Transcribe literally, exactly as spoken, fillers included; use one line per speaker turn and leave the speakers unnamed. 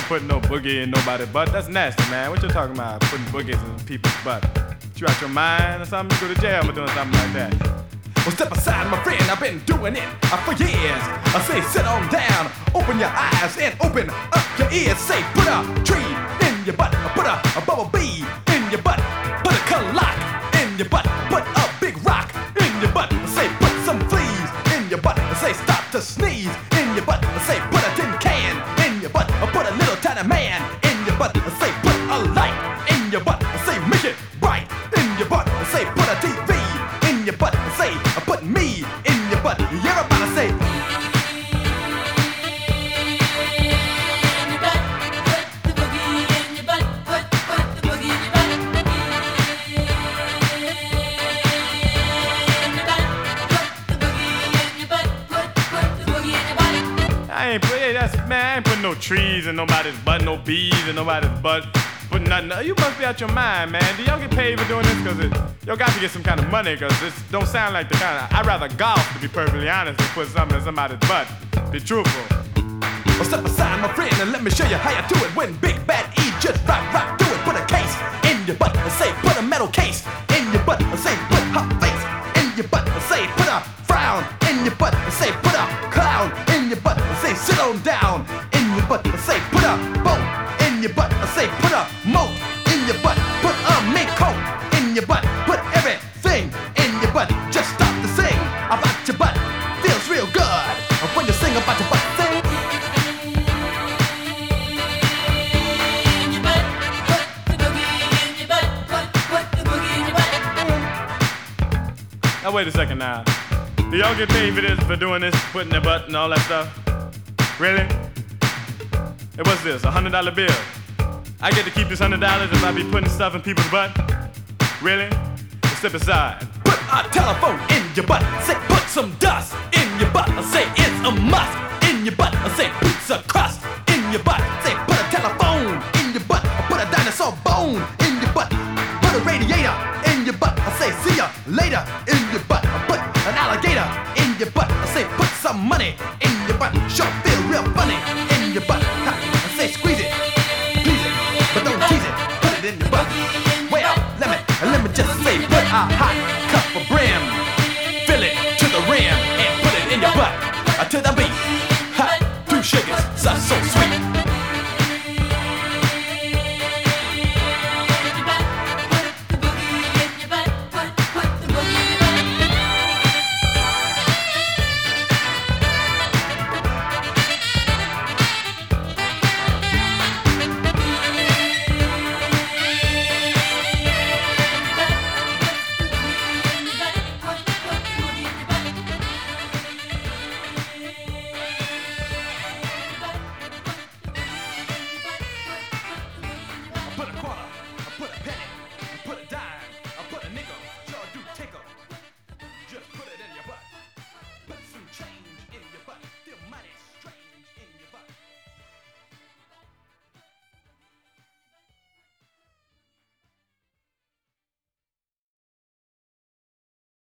putting no boogie in nobody's butt. That's nasty, man. What you talking about? Putting boogies in people's butt? You out your mind or something? You go to jail for doing something like that.
Well, step aside, my friend, I've been doing it uh, for years. I say, sit on down, open your eyes and open up your ears. Say, put a tree in your butt, put a, a bubble bee in your butt, put a clock in your butt, put a big rock in your butt. Say, put some fleas in your butt. Say, stop to sneeze in your butt. Say, put a tin can in your butt, put a little tiny man in your butt. Say, put a light in your butt. Say, make it bright in your butt. Say, put a T V in your butt. Say, put me in your butt. Everybody say,
I ain't put, hey, that's, man, I ain't putting no trees in nobody's butt, no bees in nobody's butt. Putting nothing, you must be out your mind, man. Do y'all get paid for doing this? Cause it, y'all got to get some kind of money, cause this don't sound like the kind of, I'd rather golf, to be perfectly honest, than put something in somebody's butt. Be truthful.
well, step aside, my friend, and let me show you how you do it. When Big Bad E just rock, rock, do it. Put a case in your butt, and say, put a metal case in your butt, and say, put her face in your butt, and say, put a frown in your butt, and say, put a clown in your butt, and say, sit on down in your butt, and say, put a boat in your butt, and say, put a moat in your butt, put a mink coat in your butt, put everything in your butt. Just stop to sing about your butt. Feels real good when you sing about your butt. Sing.
Now wait a second now. Do y'all get paid for this, for doing this, putting their butt and all that stuff? Really? Hey, what's this, a hundred dollar bill? I get to keep this hundred dollars if I be putting stuff in people's butt? Really? Well, step aside.
Put a telephone in your butt. Say, put some dust in your butt. Say, it's a must in your butt. Say, pizza crust in your butt. Say, put a telephone in your butt. Put a dinosaur bone in your butt. Put a radiator in your butt. Say, see ya later in your butt. Put an alligator in your butt. Say, put some money in your butt. Sure feel real funny in your butt.